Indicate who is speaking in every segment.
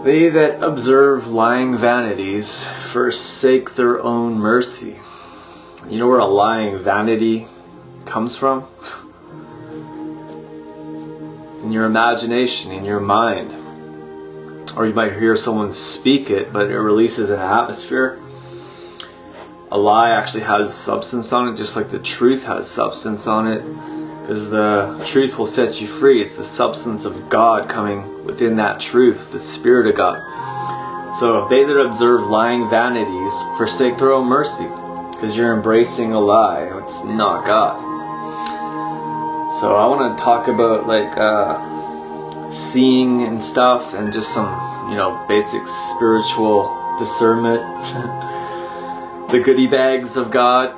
Speaker 1: They that observe lying vanities forsake their own mercy. You know where a lying vanity comes from? In your imagination, in your mind. Or you might hear someone speak it, but it releases an atmosphere. A lie actually has substance on it, just like the truth has substance on it. Because the truth will set you free. It's the substance of God coming within that truth, the Spirit of God. So they that observe lying vanities forsake their own mercy, because you're embracing a lie. It's not God. So I want to talk about seeing and stuff, and just some, basic spiritual discernment. The goodie bags of God.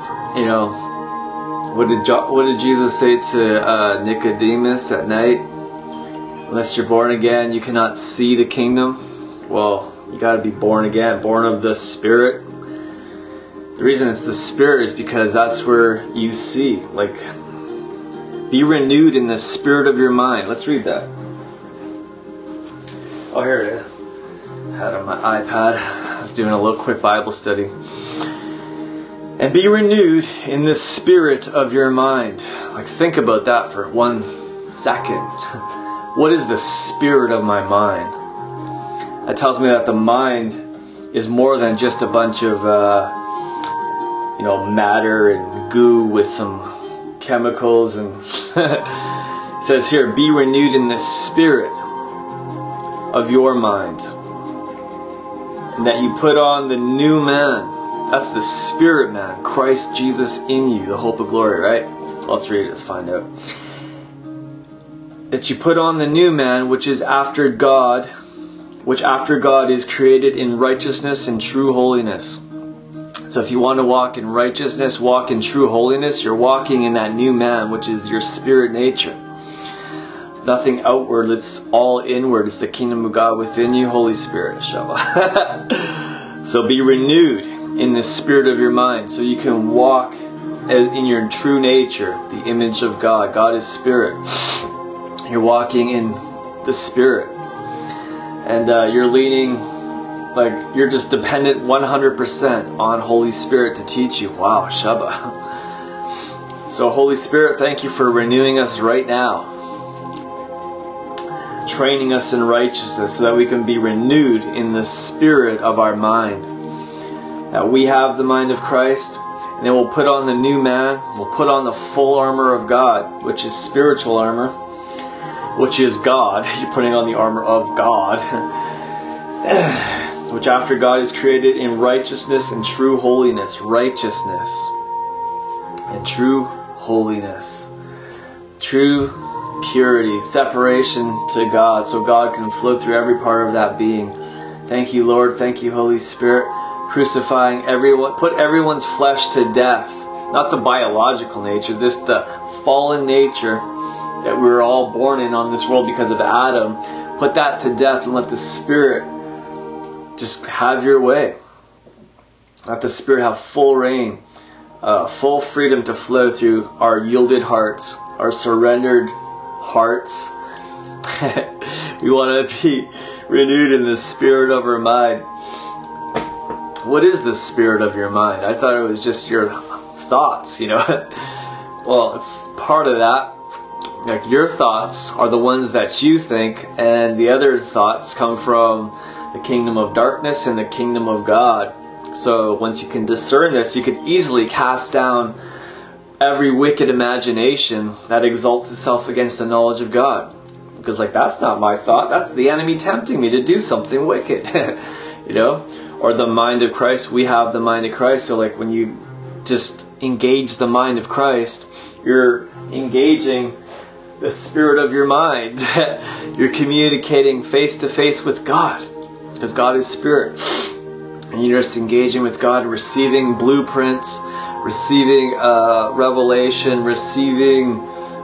Speaker 1: What did Jesus say to Nicodemus at night? Unless you're born again, you cannot see the kingdom. Well, you got to be born again, born of the Spirit. The reason it's the Spirit is because that's where you see. Be renewed in the spirit of your mind. Let's read that. Oh, here it is. I had it on my iPad. I was doing a little quick Bible study. And be renewed in the spirit of your mind. Think about that for 1 second. What is the spirit of my mind? That tells me that the mind is more than just a bunch of, matter and goo with some chemicals. And it says here, be renewed in the spirit of your mind. And that you put on the new man. That's the spirit man, Christ Jesus in you, the hope of glory, right? Let's read it, let's find out. That you put on the new man, which after God is created in righteousness and true holiness. So if you want to walk in righteousness, walk in true holiness, you're walking in that new man, which is your spirit nature. It's nothing outward, it's all inward. It's the kingdom of God within you, Holy Spirit. So be renewed in the spirit of your mind, so you can walk in your true nature, the image of God. God is spirit. You're walking in the Spirit, and you're leaning, you're just dependent 100% on Holy Spirit to teach you. Wow, Shabbat. So Holy Spirit, thank you for renewing us right now, training us in righteousness so that we can be renewed in the spirit of our mind. That we have the mind of Christ, and then we'll put on the new man. We'll put on the full armor of God, which is spiritual armor, which is God. You're putting on the armor of God, which after God is created in righteousness and true holiness. Righteousness and true holiness. True purity, separation to God, so God can flow through every part of that being. Thank you, Lord. Thank you, Holy Spirit. Crucifying everyone, put everyone's flesh to death. Not the biological nature, this the fallen nature that we were all born in on this world because of Adam. Put that to death and let the Spirit just have your way. Let the Spirit have full reign, full freedom to flow through our yielded hearts, our surrendered hearts. We want to be renewed in the spirit of our mind. What is the spirit of your mind? I thought it was just your thoughts, Well, it's part of that. Your thoughts are the ones that you think, and the other thoughts come from the kingdom of darkness and the kingdom of God. So once you can discern this, you can easily cast down every wicked imagination that exalts itself against the knowledge of God. Because that's not my thought. That's the enemy tempting me to do something wicked. Or the mind of Christ. We have the mind of Christ. So when you just engage the mind of Christ, you're engaging the spirit of your mind. You're communicating face to face with God, because God is spirit. And you're just engaging with God, receiving blueprints, receiving revelation, receiving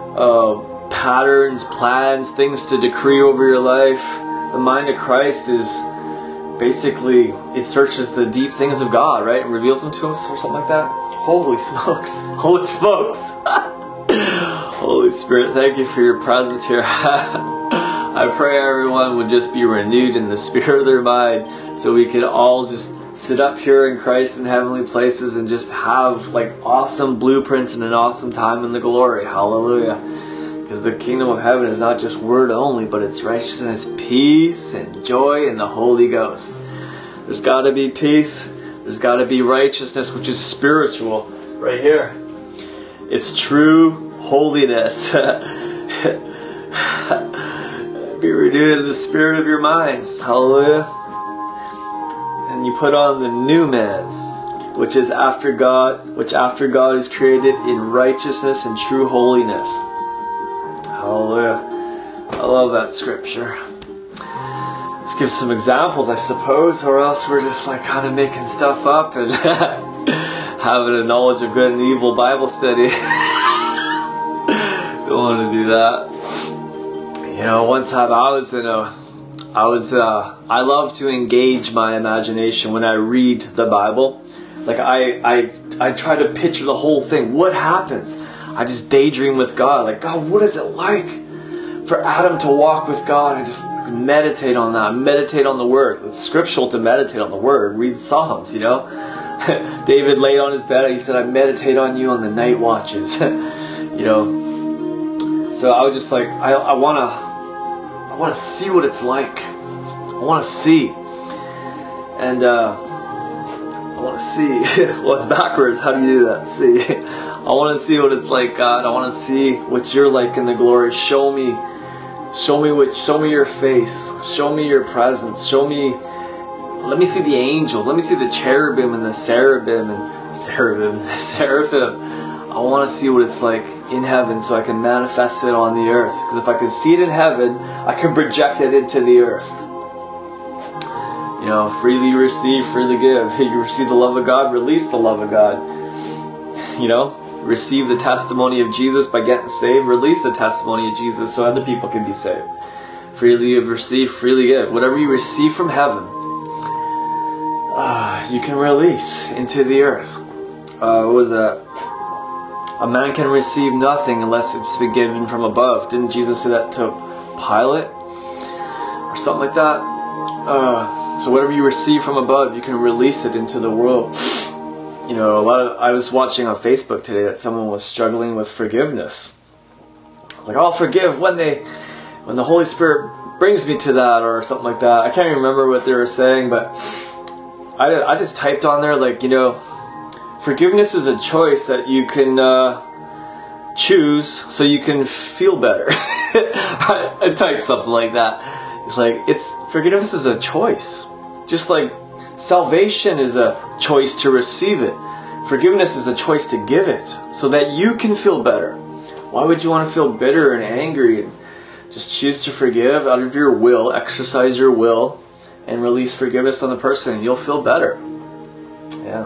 Speaker 1: patterns, plans, things to decree over your life. The mind of Christ is basically, it searches the deep things of God, right? And reveals them to us or something like that. Holy smokes. Holy smokes. Holy Spirit, thank you for your presence here. I pray everyone would just be renewed in the spirit of their mind, so we could all just sit up here in Christ in heavenly places and just have like awesome blueprints and an awesome time in the glory. Hallelujah. Because the kingdom of heaven is not just word only, but it's righteousness, peace, and joy in the Holy Ghost. There's got to be peace. There's got to be righteousness, which is spiritual. Right here. It's true holiness. Be renewed in the spirit of your mind. Hallelujah. And you put on the new man, which after God is created in righteousness and true holiness. Hallelujah. I love that scripture. Let's give some examples, I suppose, or else we're just like kind of making stuff up and having a knowledge of good and evil Bible study. Don't want to do that. You know, one time I love to engage my imagination when I read the Bible. Like I try to picture the whole thing. What happens? I just daydream with God. Like, God, what is it like for Adam to walk with God? I just meditate on that. Meditate on the Word. It's scriptural to meditate on the Word. Read Psalms, you know. David laid on his bed. He said, I meditate on you on the night watches. You know. So I was just like, I want to see what it's like. I want to see. And I want to see. Well, it's backwards. How do you do that? See. I want to see what it's like, God. I want to see what you're like in the glory. Show me your face. Show me your presence. Let me see the angels. Let me see the cherubim and the seraphim. I want to see what it's like in heaven so I can manifest it on the earth. Because if I can see it in heaven, I can project it into the earth. You know, freely receive, freely give. You receive the love of God, release the love of God. You know, receive the testimony of Jesus by getting saved, release the testimony of Jesus so other people can be saved. Freely receive, freely give. Whatever you receive from heaven, you can release into the earth. What was that? A man can receive nothing unless it's been given from above. Didn't Jesus say that to Pilate? Or something like that? So whatever you receive from above, you can release it into the world. You know, I was watching on Facebook today that someone was struggling with forgiveness. Like, I'll forgive when the Holy Spirit brings me to that, or something like that. I can't even remember what they were saying, but I just typed on there, like, you know, forgiveness is a choice that you can choose so you can feel better. I typed something like that. It's like, forgiveness is a choice. Just like salvation is a choice to receive it. Forgiveness is a choice to give it so that you can feel better. Why would you want to feel bitter and angry? And just choose to forgive out of your will, exercise your will, and release forgiveness on the person, and you'll feel better. Yeah.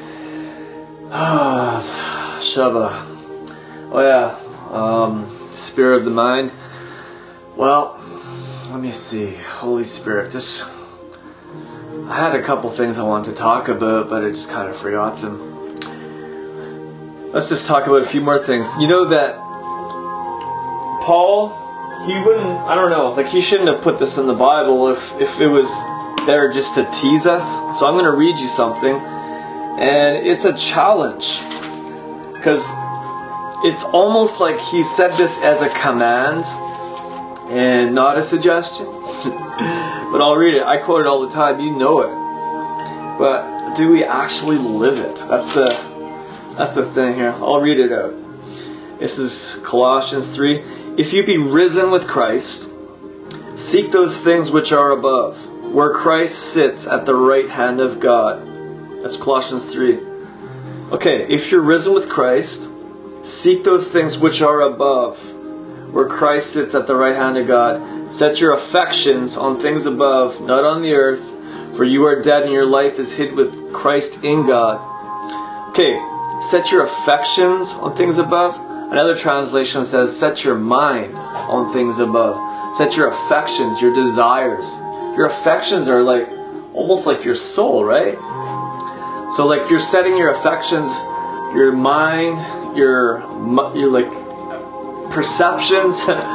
Speaker 1: Shava. Oh yeah. Spirit of the mind. Well, let me see. Holy Spirit. I had a couple things I wanted to talk about, but I just kind of forgot them. Let's just talk about a few more things. You know that Paul, he shouldn't have put this in the Bible if it was there just to tease us. So I'm going to read you something, and it's a challenge, because it's almost like he said this as a command and not a suggestion. But I'll read it. I quote it all the time. You know it. But do we actually live it? That's the thing here. I'll read it out. This is Colossians 3. If you be risen with Christ, seek those things which are above, where Christ sits at the right hand of God. That's Colossians 3. Okay, if you're risen with Christ, seek those things which are above, where Christ sits at the right hand of God. Set your affections on things above, not on the earth, for you are dead and your life is hid with Christ in God. Okay, set your affections on things above. Another translation says, set your mind on things above. Set your affections, your desires. Your affections are like, almost like your soul, right? So like you're setting your affections, your mind, your like perceptions,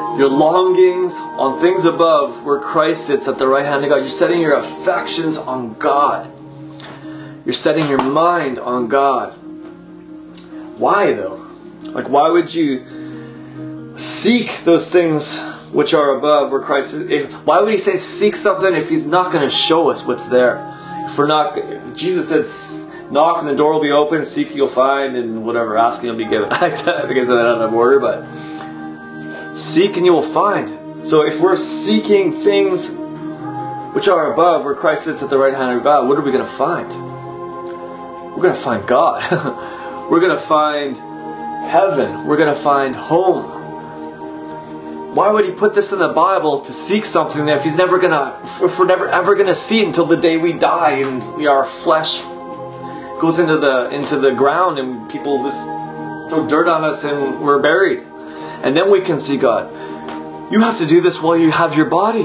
Speaker 1: Your longings on things above where Christ sits at the right hand of God. You're setting your affections on God. You're setting your mind on God. Why though? Like, why would you seek those things which are above where Christ is? Why would he say seek something if he's not going to show us what's there? If we're not, Jesus said, knock and the door will be open, seek you'll find, and whatever, ask and you'll be given. I think I said that out of order, but seek and you will find. So if we're seeking things which are above where Christ sits at the right hand of God, what are we going to find? We're going to find God. We're going to find heaven. We're going to find home. Why would he put this in the Bible to seek something that if we're never ever going to see it until the day we die and our flesh goes into the ground and people just throw dirt on us and we're buried, and then we can see God. You have to do this while you have your body.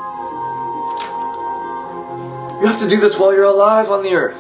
Speaker 1: You have to do this while you're alive on the earth.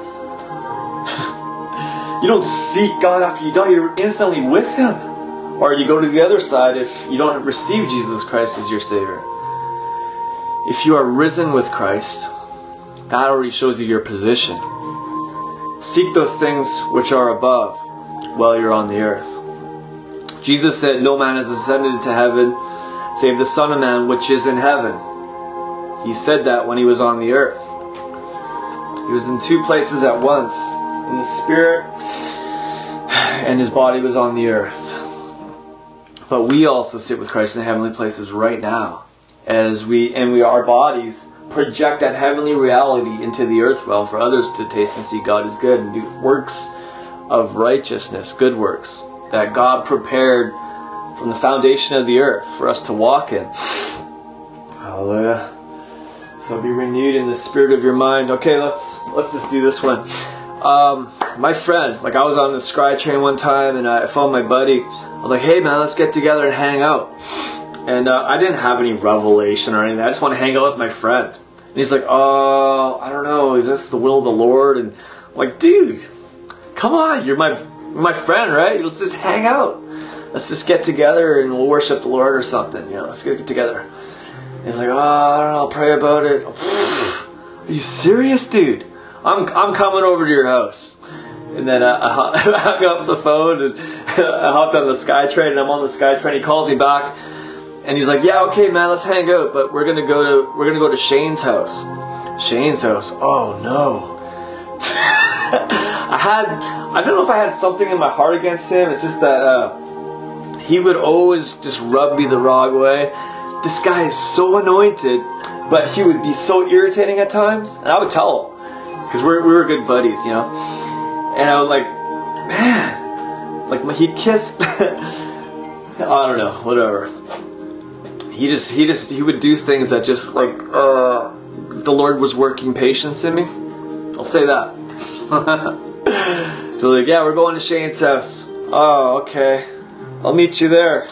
Speaker 1: You don't seek God after you die. You're instantly with him. Or you go to the other side if you don't receive Jesus Christ as your Savior. If you are risen with Christ, that already shows you your position. Seek those things which are above while you're on the earth. Jesus said, no man has ascended to heaven save the Son of Man which is in heaven. He said that when he was on the earth. He was in two places at once, in the Spirit, and his body was on the earth. But we also sit with Christ in heavenly places right now, as our bodies project that heavenly reality into the earth realm for others to taste and see God is good and do works of righteousness, good works that God prepared from the foundation of the earth for us to walk in. Hallelujah. So be renewed in the spirit of your mind. Okay, let's just do this one. My friend, I was on the SkyTrain one time and I found my buddy. I was like, hey man, let's get together and hang out. And I didn't have any revelation or anything. I just want to hang out with my friend. And he's like, oh, I don't know, is this the will of the Lord? And I'm like, dude, come on, you're my friend, right? Let's just hang out. Let's just get together and we'll worship the Lord or something. Let's get together. And he's like, oh, I don't know, I'll pray about it. Are you serious, dude? I'm coming over to your house. And then I hung up the phone and I hopped on the SkyTrain and I'm on the SkyTrain. He calls me back and he's like, yeah, okay man, let's hang out, but we're gonna go to Shane's house. Shane's house. Oh no. I don't know if I had something in my heart against him. It's just that he would always just rub me the wrong way. This guy is so anointed, but he would be so irritating at times, and I would tell him. Because we were good buddies, And I was like, man, he'd kiss. I don't know, whatever. He would do things that just the Lord was working patience in me. I'll say that. So yeah, we're going to Shane's house. Oh, okay. I'll meet you there.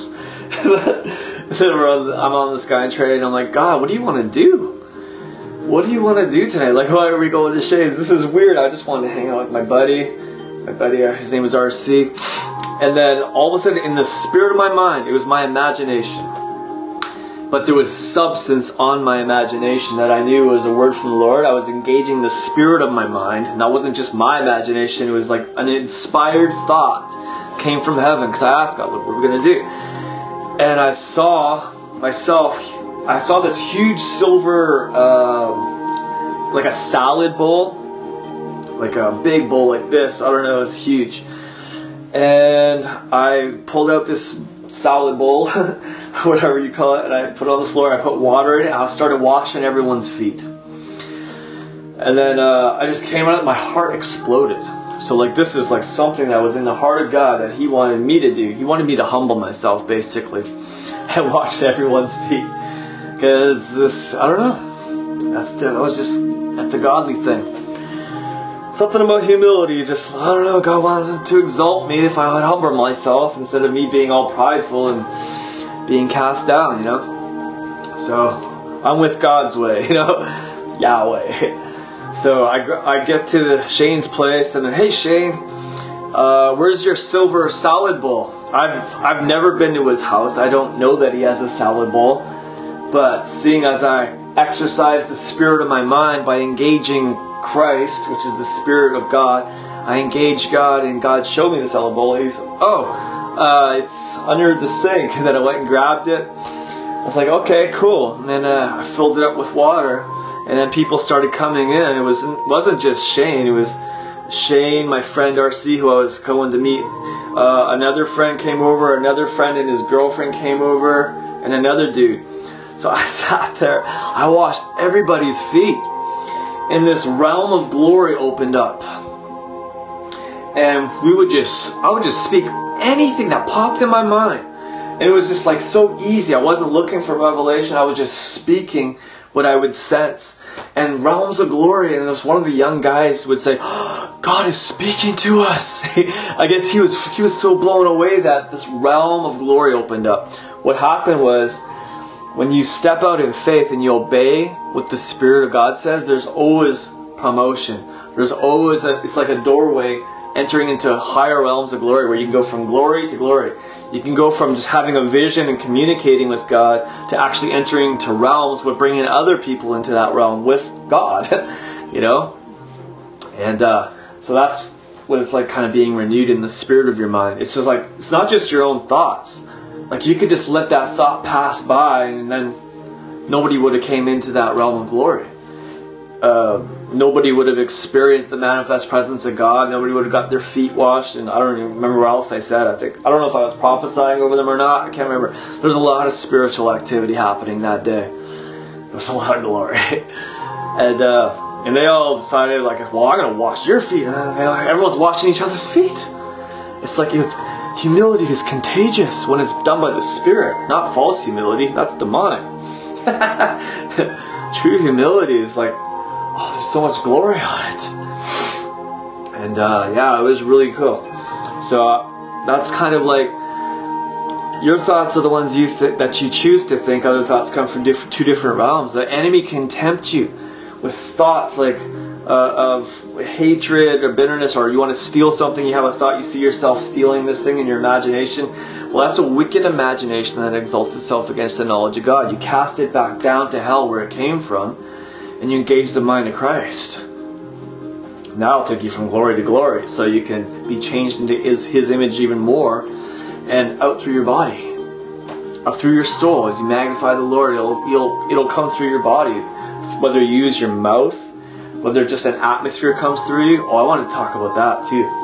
Speaker 1: Then I'm on the SkyTrain and I'm like, God, what do you want to do? What do you want to do tonight? Why are we going to Shane's? This is weird. I just wanted to hang out with my buddy. His name was RC. And then all of a sudden, in the spirit of my mind, it was my imagination. But there was substance on my imagination that I knew was a word from the Lord. I was engaging the spirit of my mind. And that wasn't just my imagination. It was like an inspired thought came from heaven. Because I asked God, what were we going to do? And I saw this huge silver, like a salad bowl, like a big bowl like this. I don't know, it's huge. And I pulled out this salad bowl, whatever you call it, and I put it on the floor. I put water in it. I started washing everyone's feet. And then I just came out, my heart exploded. So this is something that was in the heart of God that he wanted me to do. He wanted me to humble myself, basically, and wash everyone's feet. Because I don't know. That's a godly thing. Something about humility, I don't know, God wanted to exalt me if I would humble myself instead of me being all prideful and being cast down, So, I'm with God's way, Yahweh. So, I get to Shane's place and then, hey Shane, where's your silver salad bowl? I've never been to his house. I don't know that he has a salad bowl. But seeing as I exercise the spirit of my mind by engaging Christ, which is the Spirit of God, I engaged God and God showed me the salad bowl. He's, it's under the sink. And then I went and grabbed it. I was like, okay, cool. And then I filled it up with water. And then people started coming in. It wasn't just Shane. It was Shane, my friend RC, who I was going to meet. Another friend came over. Another friend and his girlfriend came over. And another dude. So I sat there. I washed everybody's feet. And this realm of glory opened up. And I would just speak anything that popped in my mind. And it was just like so easy. I wasn't looking for revelation. I was just speaking what I would sense. And realms of glory. And it was one of the young guys would say, oh, God is speaking to us. I guess he was so blown away that this realm of glory opened up. What happened was, when you step out in faith and you obey what the Spirit of God says, there's always promotion. There's always it's like a doorway entering into higher realms of glory where you can go from glory to glory. You can go from just having a vision and communicating with God to actually entering into realms with bringing other people into that realm with God. You know? And so that's what it's like, kind of being renewed in the spirit of your mind. It's just like, it's not just your own thoughts. Like you could just let that thought pass by and then nobody would have came into that realm of glory. Nobody would have experienced the manifest presence of God. Nobody would have got their feet washed. And I don't even remember what else I said. I don't know if I was prophesying over them or not. I can't remember. There's a lot of spiritual activity happening that day. There was a lot of glory. And they all decided, like, well, I'm going to wash your feet. And everyone's washing each other's feet. It's like humility is contagious when it's done by the Spirit, not false humility. That's demonic. True humility is like, oh, there's so much glory on it. And it was really cool. So that's kind of like, your thoughts are the ones that you choose to think. Other thoughts come from two different realms. The enemy can tempt you with thoughts like of hatred or bitterness, or you want to steal something, you have a thought, you see yourself stealing this thing in your imagination. Well, that's a wicked imagination that exalts itself against the knowledge of God. You cast it back down to hell where it came from, and you engage the mind of Christ. Now it'll take you from glory to glory, so you can be changed into His image even more, and out through your body, out through your soul. As you magnify the Lord, it'll come through your body. Whether you use your mouth, whether just an atmosphere comes through you. Oh, I want to talk about that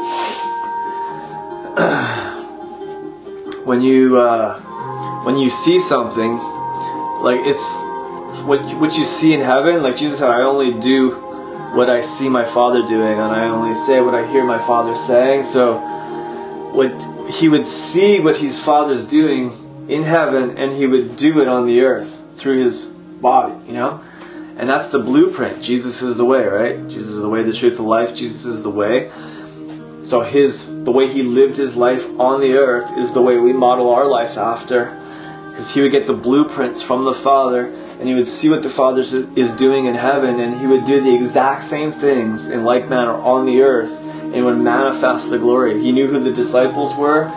Speaker 1: too. When you see something, like it's what you see in heaven. Like Jesus said, I only do what I see my Father doing, and I only say what I hear my Father saying. So He would see what His Father's doing in heaven, and He would do it on the earth through His body, you know? And that's the blueprint. Jesus is the way, right? Jesus is the way, the truth, the life. Jesus is the way. So the way He lived His life on the earth is the way we model our life after. Because He would get the blueprints from the Father, and He would see what the Father is doing in heaven, and He would do the exact same things in like manner on the earth, and He would manifest the glory. He knew who the disciples were.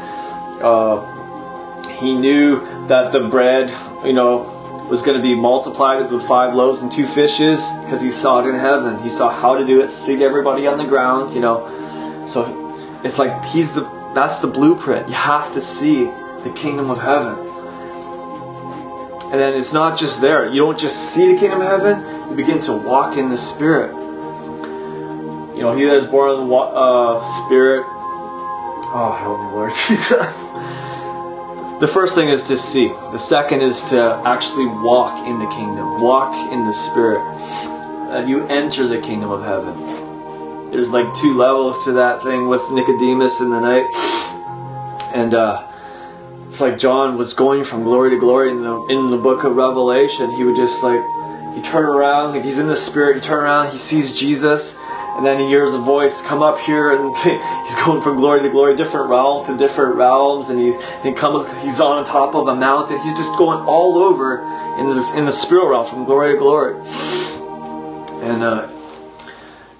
Speaker 1: He knew that the bread, was going to be multiplied with the 5 loaves and 2 fishes, because He saw it in heaven. He saw how to do it, seat everybody on the ground, So it's like that's the blueprint. You have to see the kingdom of heaven. And then it's not just there. You don't just see the kingdom of heaven, you begin to walk in the Spirit. He that is born of the Spirit. Oh, help me, Lord Jesus. The first thing is to see. The second is to actually walk in the kingdom. Walk in the Spirit. You enter the kingdom of heaven. There's like 2 levels to that thing with Nicodemus in the night. And it's like John was going from glory to glory in the book of Revelation. He would just he turn around, he's in the Spirit, he turn around, he sees Jesus. And then he hears a voice come up here, and he's going from glory to glory, different realms to different realms, and he's on top of a mountain. He's just going all over in the spiritual realm, from glory to glory. And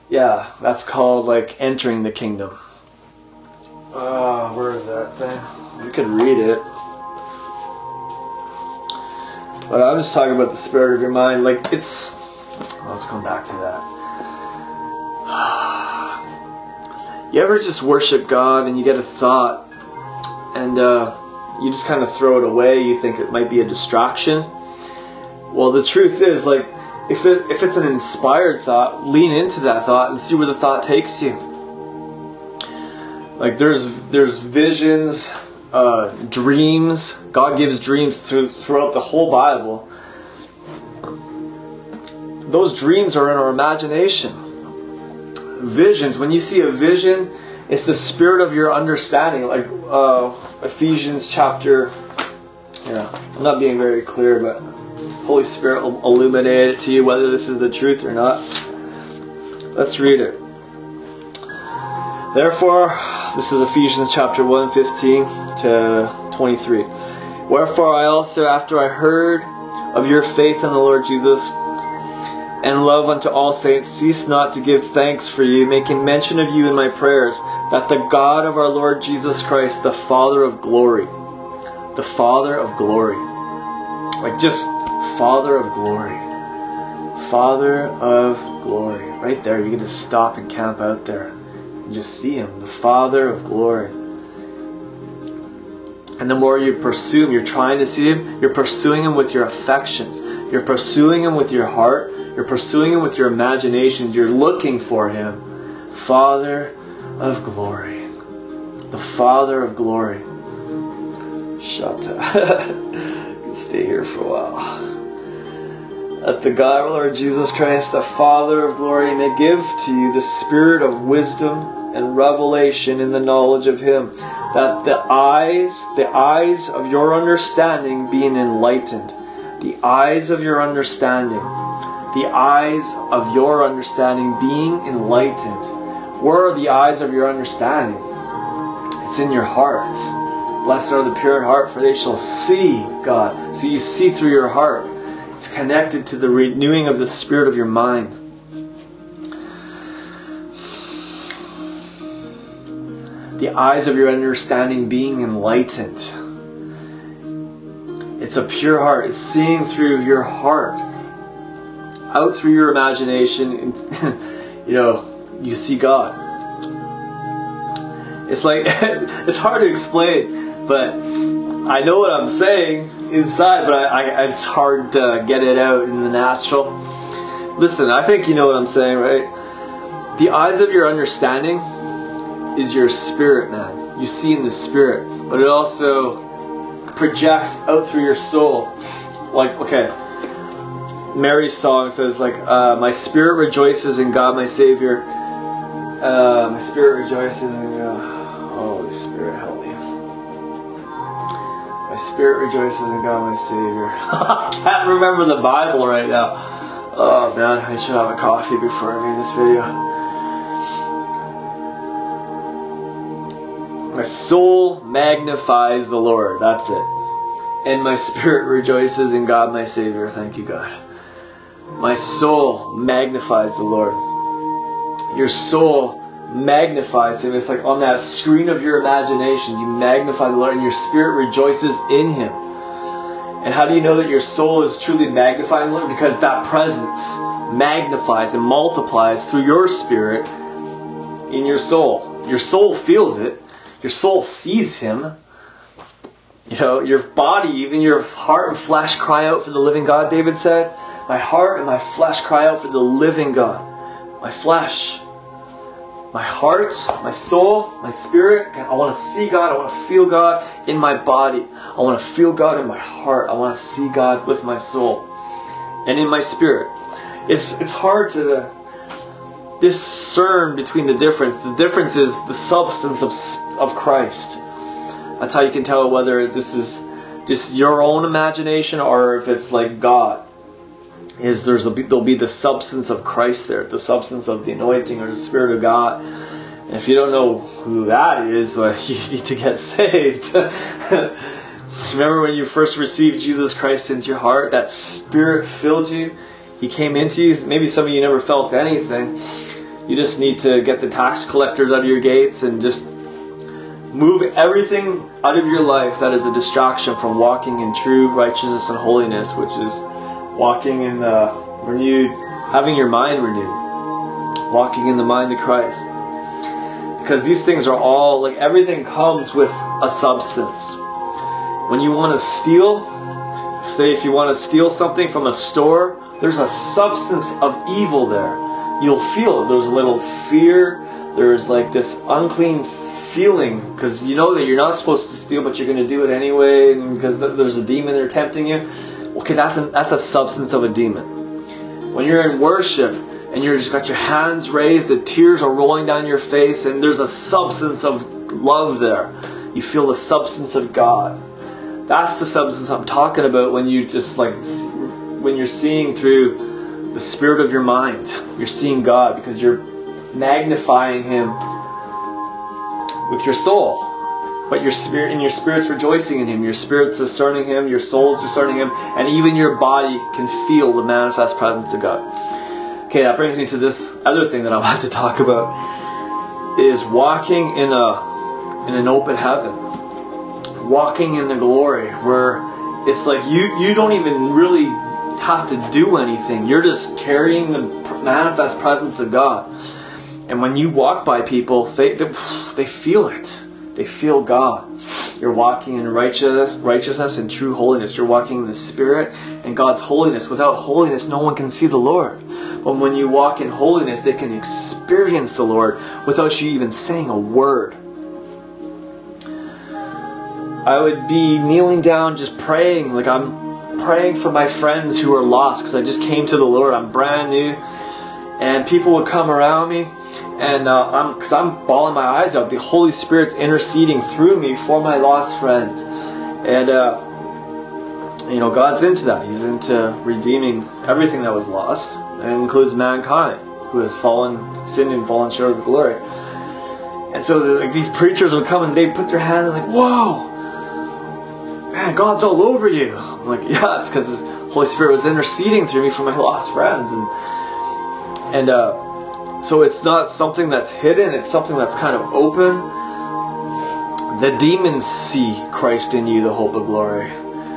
Speaker 1: that's called entering the kingdom. Where is that thing? We could read it. But I'm just talking about the spirit of your mind. Like, it's... Let's come back to that. You ever just worship God and you get a thought and you just kind of throw it away? You think it might be a distraction? Well, the truth is, like, if it's an inspired thought, lean into that thought and see where the thought takes you. Like, there's visions, dreams. God gives dreams throughout the whole Bible. Those dreams are in our imagination. Visions, when you see a vision, it's the spirit of your understanding. Like Ephesians chapter... I'm not being very clear, but Holy Spirit will illuminate it to you whether this is the truth or not. Let's read it. Therefore, this is Ephesians chapter 1, 15 to 23. Wherefore I also, after I heard of your faith in the Lord Jesus and love unto all saints, cease not to give thanks for you, making mention of you in my prayers, that the God of our Lord Jesus Christ, the Father of glory, like just Father of glory, right there. You can just stop and camp out there and just see Him, the Father of glory. And the more you pursue Him, you're trying to see Him, you're pursuing Him with your affections, you're pursuing Him with your heart, you're pursuing Him with your imaginations, you're looking for Him. Father of glory. The Father of glory. Shut up. Can stay here for a while. That the God of Lord Jesus Christ, the Father of glory, may give to you the spirit of wisdom and revelation in the knowledge of Him, that the eyes of your understanding being enlightened. The eyes of your understanding. The eyes of your understanding being enlightened. Where are the eyes of your understanding? It's in your heart. Blessed are the pure in heart, for they shall see God. So you see through your heart. It's connected to the renewing of the spirit of your mind. The eyes of your understanding being enlightened. It's a pure heart. It's seeing through your heart. Out through your imagination, you see God. It's like, it's hard to explain, but I know what I'm saying inside, but it's hard to get it out in the natural. Listen, I think you know what I'm saying, right? The eyes of your understanding is your spirit, man. You see in the spirit, but it also projects out through your soul. Like, okay, Mary's song says, like, my spirit rejoices in God my Savior. My spirit rejoices in God. Holy Spirit, help me. My spirit rejoices in God my Savior. I can't remember the Bible right now. Oh man, I should have a coffee before I made this video. My soul magnifies the Lord. That's it. And my spirit rejoices in God my Savior. Thank you, God. My soul magnifies the Lord. Your soul magnifies Him. It's like on that screen of your imagination, you magnify the Lord and your spirit rejoices in Him. And how do you know that your soul is truly magnifying the Lord? Because that presence magnifies and multiplies through your spirit in your soul. Your soul feels it. Your soul sees Him. Your body, even your heart and flesh cry out for the living God, David said. My heart and my flesh cry out for the living God. My flesh, my heart, my soul, my spirit. I want to see God. I want to feel God in my body. I want to feel God in my heart. I want to see God with my soul and in my spirit. It's hard to discern between the difference. The difference is the substance of Christ. That's how you can tell whether this is just your own imagination or if it's like God. There'll be the substance of Christ there, the substance of the anointing or the Spirit of God. And if you don't know who that is, well, you need to get saved. Remember when you first received Jesus Christ into your heart, that Spirit filled you. He came into you. Maybe some of you never felt anything. You just need to get the tax collectors out of your gates and just Move everything out of your life that is a distraction from walking in true righteousness and holiness, which is walking in the renewed, having your mind renewed, walking in the mind of Christ. Because these things are all, like, everything comes with a substance. When you want to steal, say if you want to steal something from a store, there's a substance of evil there. You'll feel it. There's a little fear. There's like this unclean feeling because you know that you're not supposed to steal, but you're going to do it anyway because there's a demon there tempting you. Okay, that's a substance of a demon. When you're in worship and you're just got your hands raised, the tears are rolling down your face, and there's a substance of love there. You feel the substance of God. That's the substance I'm talking about when you just when you're seeing through the spirit of your mind. You're seeing God because you're magnifying Him with your soul. But your spirit's rejoicing in Him. Your spirit's discerning Him. Your soul's discerning Him. And even your body can feel the manifest presence of God. Okay, that brings me to this other thing that I want to talk about. Is walking in an open heaven. Walking in the glory. Where it's like you don't even really have to do anything. You're just carrying the manifest presence of God. And when you walk by people, they feel it. They feel God. You're walking in righteousness and true holiness. You're walking in the Spirit and God's holiness. Without holiness, no one can see the Lord. But when you walk in holiness, they can experience the Lord without you even saying a word. I would be kneeling down just praying. Like I'm praying for my friends who are lost because I just came to the Lord. I'm brand new. And people would come around me. And because I'm bawling my eyes out, the Holy Spirit's interceding through me for my lost friends. And, God's into that. He's into redeeming everything that was lost. And it includes mankind who has sinned and fallen short of the glory. And so these preachers would come and they'd put their hand and like, whoa, man, God's all over you. I'm like, yeah, it's because the Holy Spirit was interceding through me for my lost friends. So it's not something that's hidden, it's something that's kind of open. The demons see Christ in you, the hope of glory.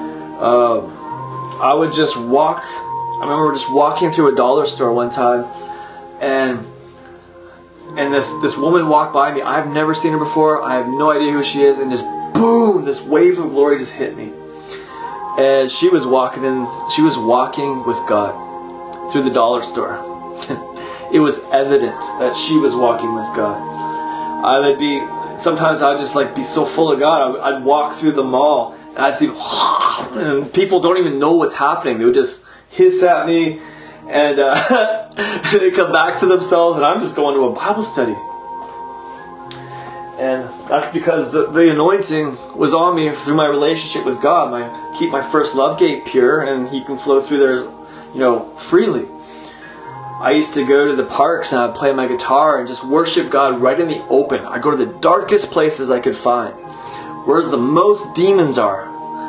Speaker 1: I would just walk. I remember just walking through a dollar store one time, and this woman walked by me. I've never seen her before. I have no idea who she is, and just boom, this wave of glory just hit me. And she was walking with God through the dollar store. It was evident that she was walking with God. Sometimes I'd just be so full of God. I'd walk through the mall and I'd see, and people don't even know what's happening. They would just hiss at me and they come back to themselves, and I'm just going to a Bible study. And that's because the anointing was on me through my relationship with God. Keep my first love gate pure, and He can flow through there, freely. I used to go to the parks and I'd play my guitar and just worship God right in the open. I'd go to the darkest places I could find, where the most demons are.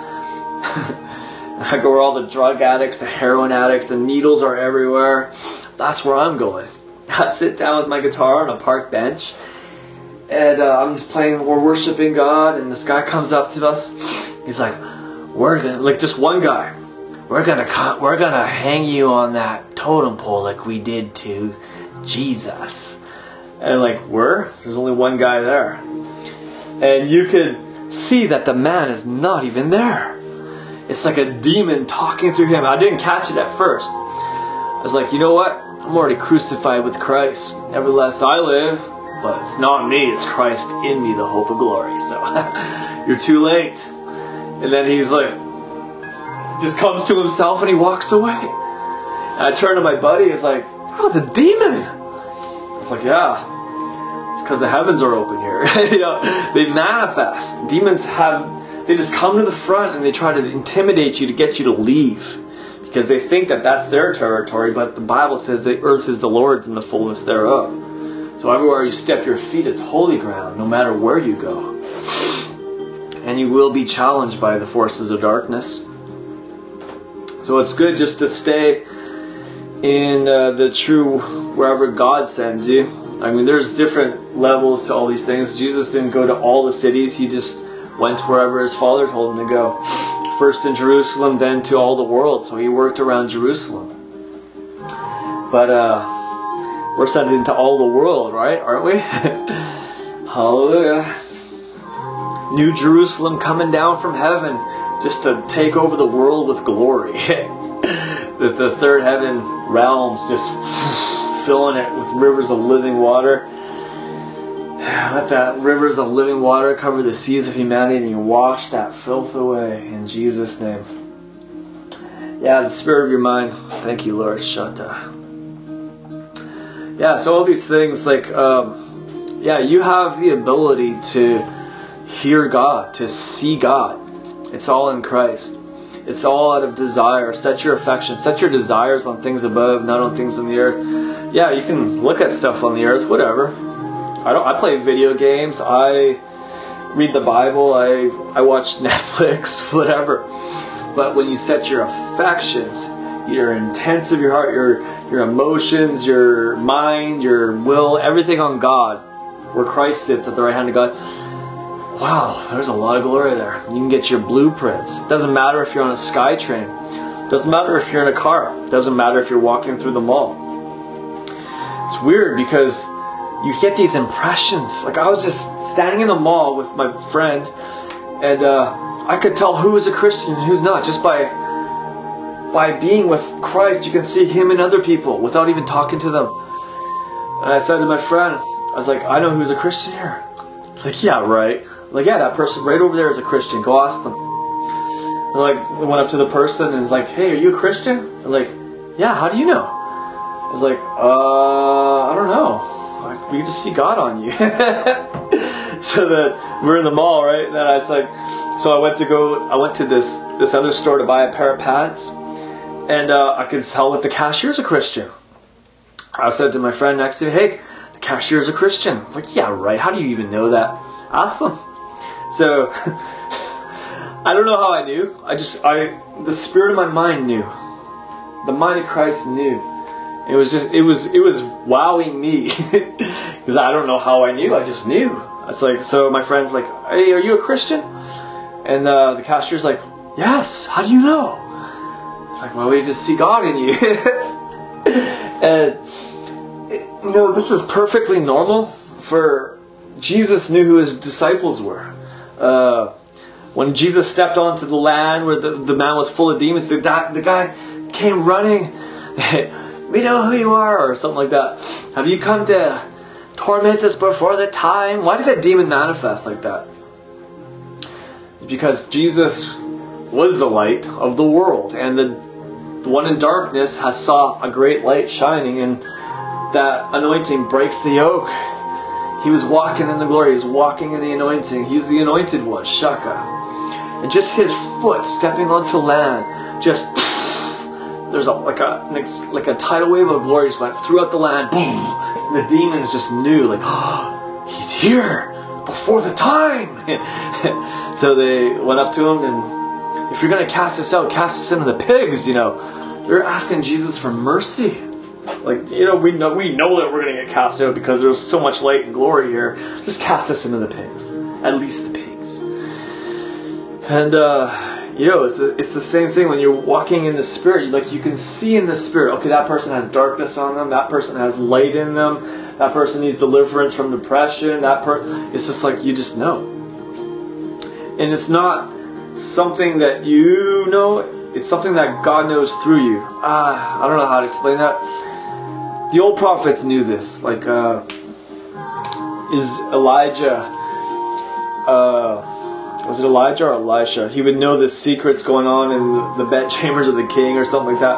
Speaker 1: I go where all the drug addicts, the heroin addicts, the needles are everywhere. That's where I'm going. I sit down with my guitar on a park bench, and I'm just playing. We're worshiping God, and this guy comes up to us. He's like, just one guy. We're gonna hang you on that totem pole like we did to Jesus. And there's only one guy there. And you could see that the man is not even there. It's like a demon talking through him. I didn't catch it at first. I was like, you know what? I'm already crucified with Christ. Nevertheless I live, but it's not me, it's Christ in me, the hope of glory. So you're too late. And then he's just comes to himself and he walks away. And I turn to my buddy. He's like, "Oh, it's a demon." It's like, yeah, it's because the heavens are open here. They manifest. Demons they just come to the front and they try to intimidate you to get you to leave because they think that that's their territory. But the Bible says the earth is the Lord's and the fullness thereof. So everywhere you step your feet, it's holy ground, no matter where you go. And you will be challenged by the forces of darkness. So it's good just to stay in the true, wherever God sends you. I mean, there's different levels to all these things. Jesus didn't go to all the cities. He just went wherever his Father told him to go. First in Jerusalem, then to all the world. So he worked around Jerusalem. But we're sent into all the world, right? Aren't we? Hallelujah. New Jerusalem coming down from heaven just to take over the world with glory. The third heaven realms just filling it with rivers of living water. Let that rivers of living water cover the seas of humanity and wash that filth away in Jesus' name. Yeah, the spirit of your mind. Thank you, Lord. Shata. Yeah, so all these things, like, you have the ability to hear God, to see God. It's all in Christ. It's all out of desire. Set your affection, set your desires on things above, not on things on the earth. Yeah, you can look at stuff on the earth, whatever. I play video games. I read the Bible. I watch Netflix, whatever. But when you set your affections, your intents of your heart, your emotions, your mind, your will, everything on God, where Christ sits at the right hand of God, wow, there's a lot of glory there. You can get your blueprints. Doesn't matter if you're on a sky train. Doesn't matter if you're in a car. Doesn't matter if you're walking through the mall. It's weird because you get these impressions. Like, I was just standing in the mall with my friend, and I could tell who is a Christian and who's not just by being with Christ. You can see Him in other people without even talking to them. And I said to my friend, I was like, I know who's a Christian here. It's like, yeah, right. Like, yeah, that person right over there is a Christian. Go ask them. And I went up to the person and was like, hey, are you a Christian? I'm like, yeah, how do you know? I was like, I don't know. We can just see God on you. So that we're in the mall, right? And then I was like, so I went to this other store to buy a pair of pants, and I could tell that the cashier's a Christian. I said to my friend next to me, hey, the cashier's a Christian. I was like, yeah, right. How do you even know that? Ask them. So I don't know how I knew. The spirit of my mind knew. The mind of Christ knew. It was wowing me because I don't know how I knew. I just knew. I was like, so my friend's like, hey, are you a Christian? And the cashier's like, yes. How do you know? It's like, well, we just see God in you. And this is perfectly normal. For Jesus knew who His disciples were. When Jesus stepped onto the land where the man was full of demons, the guy came running. We know who you are, or something like that. Have you come to torment us before the time? Why did that demon manifest like that? Because Jesus was the light of the world, and the one in darkness has saw a great light shining, and that anointing breaks the yoke. He was walking in the glory. He was walking in the anointing. He's the anointed one, Shaka. And just his foot stepping onto land, just there's like a tidal wave of glory just went throughout the land. Boom! And the demons just knew, like, oh, he's here before the time. So they went up to him, and if you're going to cast us out, cast us into the pigs. They're asking Jesus for mercy. Like, we know that we're going to get cast out because there's so much light and glory here. Just cast us into the pigs, at least the pigs. And it's the same thing when you're walking in the Spirit. Like, you can see in the Spirit, okay, that person has darkness on them, that person has light in them, that person needs deliverance from depression, it's just like, you just know. And it's not something that you know, it's something that God knows through you. I don't know how to explain that. The old prophets knew this. Like, is Elijah... was it Elijah or Elisha? He would know the secrets going on in the bedchambers of the king or something like that.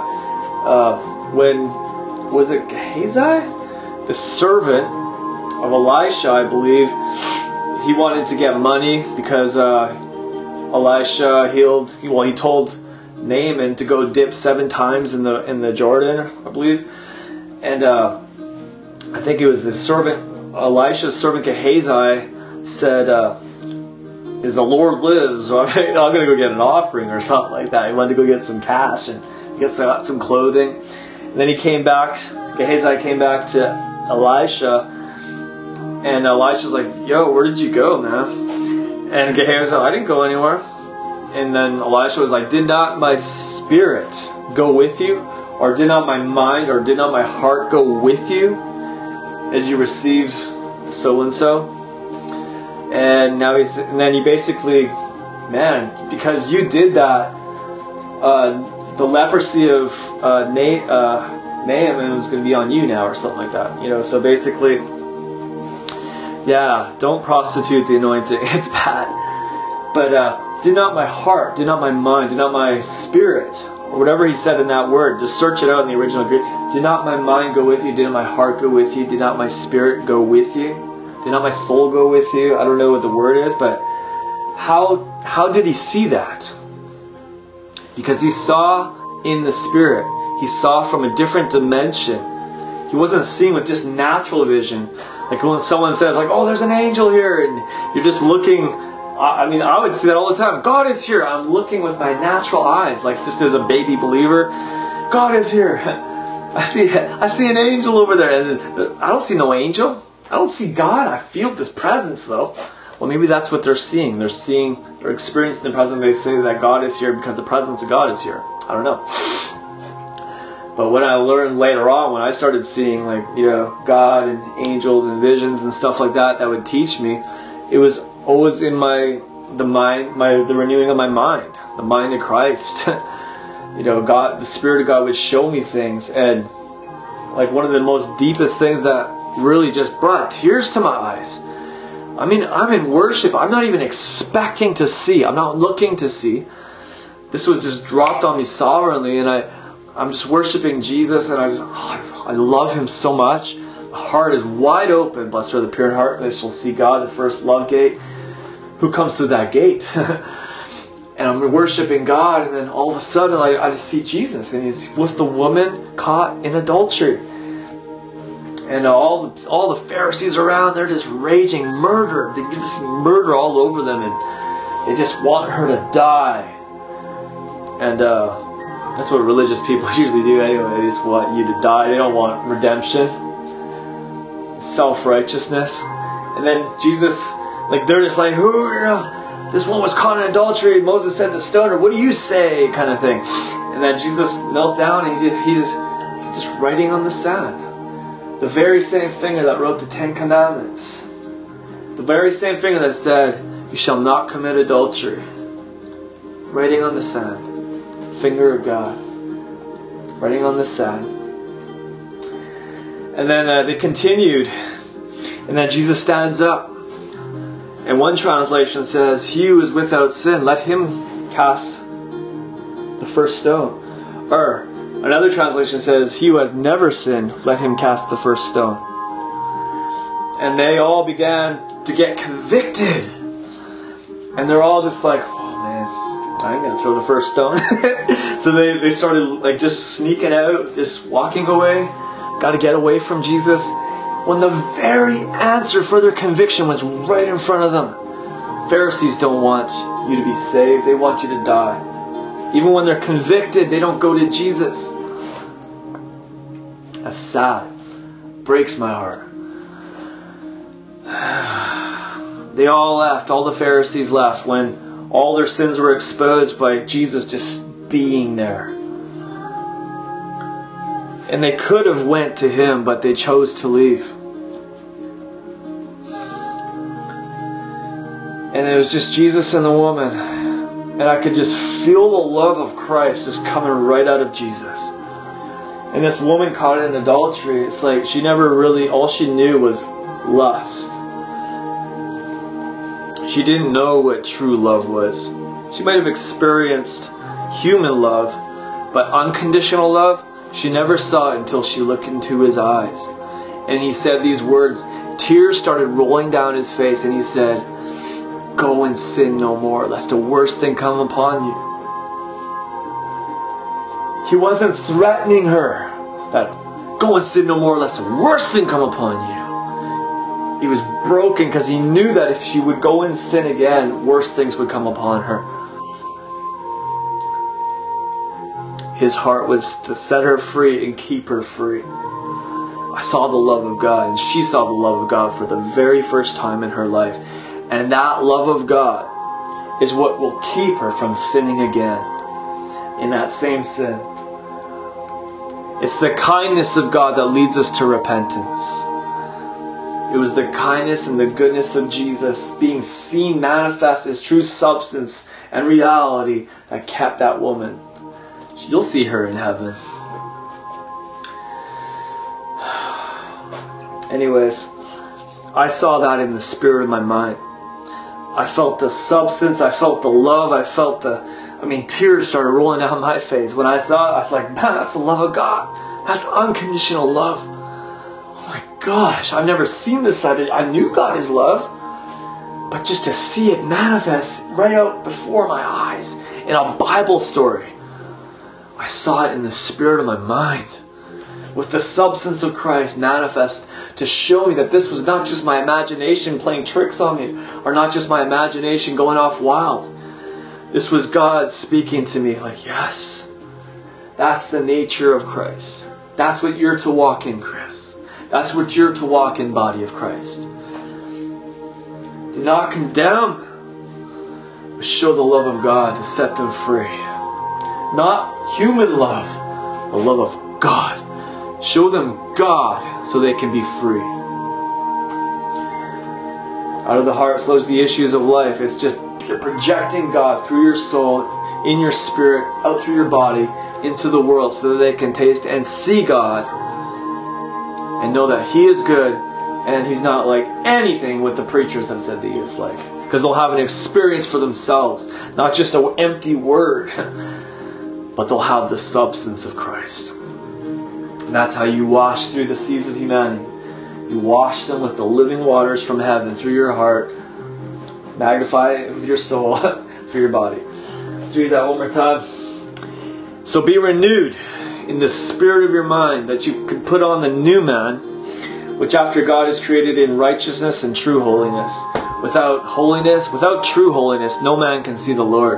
Speaker 1: Was it Gehazi? The servant of Elisha, I believe, he wanted to get money because Elisha he told Naaman to go dip 7 times in the Jordan, I believe. And I think it was the servant, Elisha's servant Gehazi said, as the Lord lives, I'm going to go get an offering or something like that. He wanted to go get some cash and get some clothing. And then he came back, Gehazi came back to Elisha And Elisha's like, yo, where did you go, man? And Gehazi said, I didn't go anywhere. And then Elisha was like, did not my spirit go with you? Or did not my mind or did not my heart go with you as you received so-and-so? And then he basically, man, because you did that, the leprosy of Naaman was going to be on you now, or something like that. You know, so basically, yeah, don't prostitute the anointing. It's bad. But did not my heart, did not my mind, did not my spirit, or whatever he said in that word, just search it out in the original Greek. Did not my mind go with you? Did not my heart go with you? Did not my spirit go with you? Did not my soul go with you? I don't know what the word is, but how did he see that? Because he saw in the spirit. He saw from a different dimension. He wasn't seeing with just natural vision. Like when someone says, like, oh, there's an angel here, and you're just looking. I mean, I would see that all the time. God is here. I'm looking with my natural eyes, like just as a baby believer. God is here. I see an angel over there, and I don't see no angel. I don't see God. I feel this presence, though. Well, maybe that's what they're seeing. They're experiencing the presence. They say that God is here because the presence of God is here. I don't know. But when I learned later on, when I started seeing, like, you know, God and angels and visions and stuff like that, that would teach me, it was always in the renewing of my mind, the mind of Christ. You know, God, the Spirit of God would show me things, and like one of the most deepest things that really just brought tears to my eyes. I mean, I'm in worship. I'm not even expecting to see. I'm not looking to see. This was just dropped on me sovereignly, and I'm just worshiping Jesus, and I love Him so much. My heart is wide open. Blessed are the pure in heart, they shall see God, the first love gate. Who comes through that gate? And I'm worshiping God, and then all of a sudden I just see Jesus, and He's with the woman caught in adultery. And all the Pharisees around, they're just raging murder. They just see murder all over them, and they just want her to die. And that's what religious people usually do anyway. They just want you to die. They don't want redemption. Self-righteousness. And then Jesus, like, they're just like, this one was caught in adultery. Moses said to stone her. What do you say? Kind of thing. And then Jesus knelt down, and he's just writing on the sand. The very same finger that wrote the 10 Commandments. The very same finger that said, you shall not commit adultery. Writing on the sand. Finger of God. Writing on the sand. And then they continued. And then Jesus stands up. And one translation says, he who is without sin, let him cast the first stone. Or another translation says, he who has never sinned, let him cast the first stone. And they all began to get convicted. And they're all just like, oh man, I'm going to throw the first stone. So they started like just sneaking out, just walking away. Got to get away from Jesus. When the very answer for their conviction was right in front of them. Pharisees don't want you to be saved. They want you to die. Even when they're convicted, they don't go to Jesus. That's sad. Breaks my heart. They all left. All the Pharisees left when all their sins were exposed by Jesus just being there. And they could have went to Him, but they chose to leave. And it was just Jesus and the woman. And I could just feel the love of Christ just coming right out of Jesus. And this woman caught in adultery, it's like she never really, all she knew was lust. She didn't know what true love was. She might have experienced human love, but unconditional love, she never saw it until she looked into His eyes. And He said these words. Tears started rolling down His face, and He said, go and sin no more, lest a worse thing come upon you. He wasn't threatening her that go and sin no more, lest a worse thing come upon you. He was broken because He knew that if she would go and sin again, worse things would come upon her. His heart was to set her free and keep her free. I saw the love of God, and she saw the love of God for the very first time in her life. And that love of God is what will keep her from sinning again in that same sin. It's the kindness of God that leads us to repentance. It was the kindness and the goodness of Jesus being seen manifest as true substance and reality that kept that woman. You'll see her in heaven. Anyways, I saw that in the spirit of my mind. I felt the substance, I felt the love, tears started rolling down my face. When I saw it, I was like, man, that's the love of God. That's unconditional love. Oh my gosh, I've never seen this side. I knew God is love, but just to see it manifest right out before my eyes in a Bible story, I saw it in the spirit of my mind, with the substance of Christ manifest to show me that this was not just my imagination playing tricks on me, or not just my imagination going off wild. This was God speaking to me like, yes, that's the nature of Christ. That's what you're to walk in, Chris. That's what you're to walk in, body of Christ. Do not condemn, but show the love of God to set them free. Not human love, the love of God. Show them God so they can be free. Out of the heart flows the issues of life. It's just you're projecting God through your soul, in your spirit, out through your body, into the world so that they can taste and see God and know that He is good and He's not like anything what the preachers have said that He is like. Because they'll have an experience for themselves, not just an empty word, but they'll have the substance of Christ. And that's how you wash through the seas of humanity. You wash them with the living waters from heaven through your heart. Magnify it with your soul through your body. Let's read that one more time. So be renewed in the spirit of your mind, that you can put on the new man, which after God is created in righteousness and true holiness. Without true holiness, no man can see the Lord.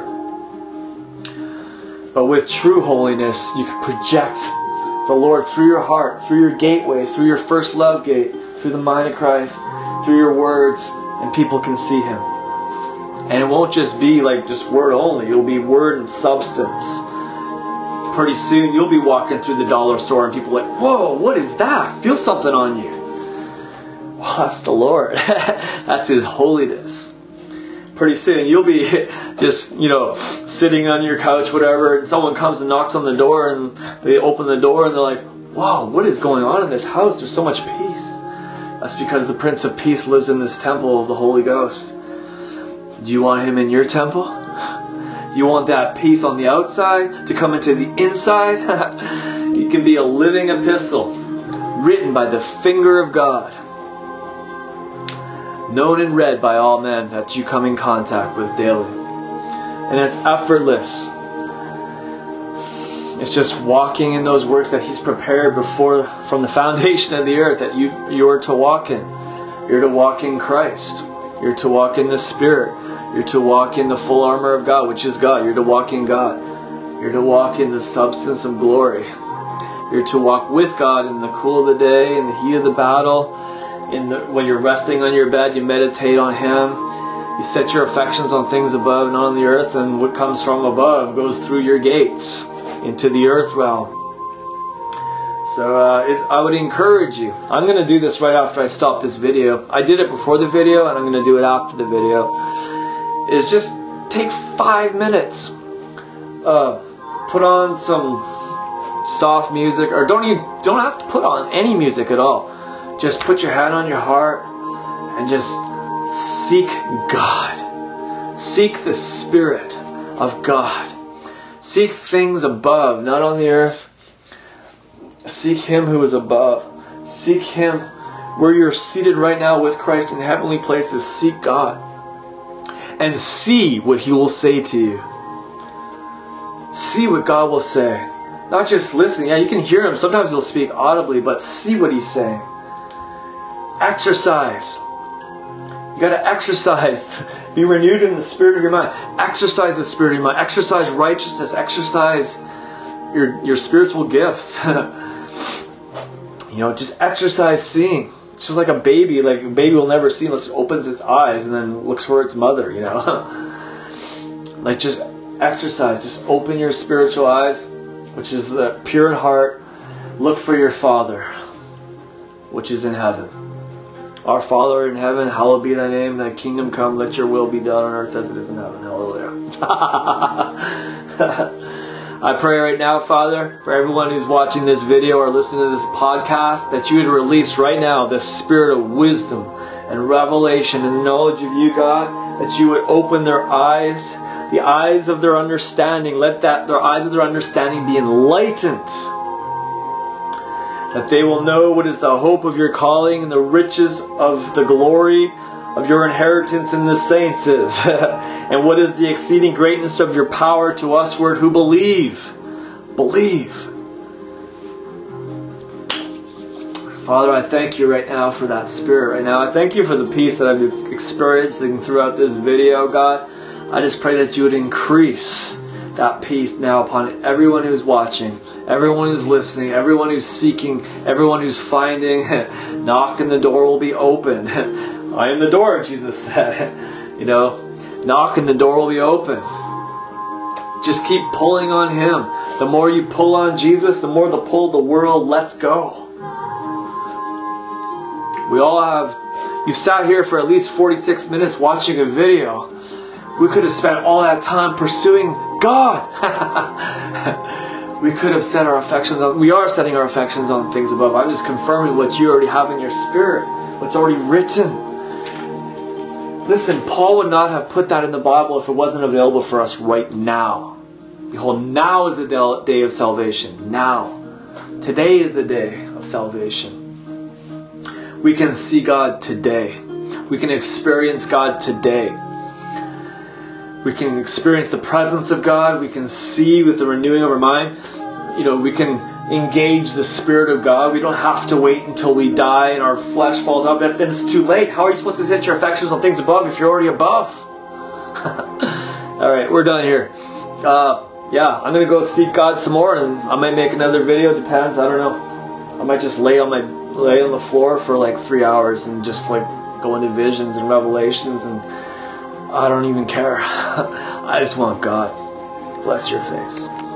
Speaker 1: But with true holiness, you can project the Lord through your heart, through your gateway, through your first love gate, through the mind of Christ, through your words, and people can see Him. And it won't just be like just word only. It'll be word and substance. Pretty soon you'll be walking through the dollar store and people are like, whoa, what is that? Feel something on you. Well, that's the Lord. That's His holiness. Pretty soon you'll be just, sitting on your couch, whatever, and someone comes and knocks on the door and they open the door and they're like, wow, what is going on in this house? There's so much peace. That's because the Prince of Peace lives in this temple of the Holy Ghost. Do you want Him in your temple? Do you want that peace on the outside to come into the inside? You can be a living epistle written by the finger of God, known and read by all men that you come in contact with daily. And it's effortless. It's just walking in those works that He's prepared from the foundation of the earth that you're to walk in. You're to walk in Christ. You're to walk in the Spirit. You're to walk in the full armor of God, which is God. You're to walk in God. You're to walk in the substance of glory. You're to walk with God in the cool of the day, in the heat of the battle. When you're resting on your bed, you meditate on Him. You set your affections on things above, not on the earth. And what comes from above goes through your gates into the earth realm. So I would encourage you. I'm going to do this right after I stop this video. I did it before the video, and I'm going to do it after the video. Is just take 5 minutes. Put on some soft music, or don't have to put on any music at all. Just put your hand on your heart and just seek God. Seek the Spirit of God. Seek things above, not on the earth. Seek Him who is above. Seek Him where you're seated right now with Christ in heavenly places. Seek God. And see what He will say to you. See what God will say. Not just listening. Yeah, you can hear Him. Sometimes He'll speak audibly, but see what He's saying. Exercise. You got to exercise. Be renewed in the spirit of your mind. Exercise the spirit of your mind. Exercise righteousness. Exercise your spiritual gifts. Just exercise seeing. It's just like a baby. Like a baby will never see unless it opens its eyes and then looks for its mother, Like just exercise. Just open your spiritual eyes, which is the pure in heart. Look for your Father, which is in heaven. Our Father in heaven, hallowed be thy name. Thy kingdom come. Let your will be done on earth as it is in heaven. Hallelujah. I pray right now, Father, for everyone who's watching this video or listening to this podcast, that you would release right now the spirit of wisdom and revelation and knowledge of you, God, that you would open their eyes, the eyes of their understanding. Let their eyes of their understanding be enlightened, that they will know what is the hope of your calling and the riches of the glory of your inheritance in the saints is, and what is the exceeding greatness of your power to usward who believe. Father, I thank you right now for that spirit right now. I thank you for the peace that I've experienced throughout this video, God. I just pray that you would increase that peace now upon everyone who's watching, everyone who's listening, everyone who's seeking, everyone who's finding. Knock and the door will be open. I am the door, Jesus said. Knock and the door will be open. Just keep pulling on Him. The more you pull on Jesus, the more the pull of the world lets go. You've sat here for at least 46 minutes watching a video. We could have spent all that time pursuing God. We could have set our affections on, we are setting our affections on things above. I'm just confirming what you already have in your spirit, what's already written. Listen, Paul would not have put that in the Bible if it wasn't available for us right now. Behold, now is the day of salvation. Now. Today is the day of salvation. We can see God today. We can experience God today. We can experience the presence of God. We can see with the renewing of our mind. We can engage the Spirit of God. We don't have to wait until we die and our flesh falls out. Then it's too late. How are you supposed to set your affections on things above if you're already above? Alright, we're done here. I'm going to go seek God some more, and I might make another video. Depends. I don't know. I might just lay on the floor for like 3 hours and just like go into visions and revelations, and I don't even care. I just want God. Bless your face.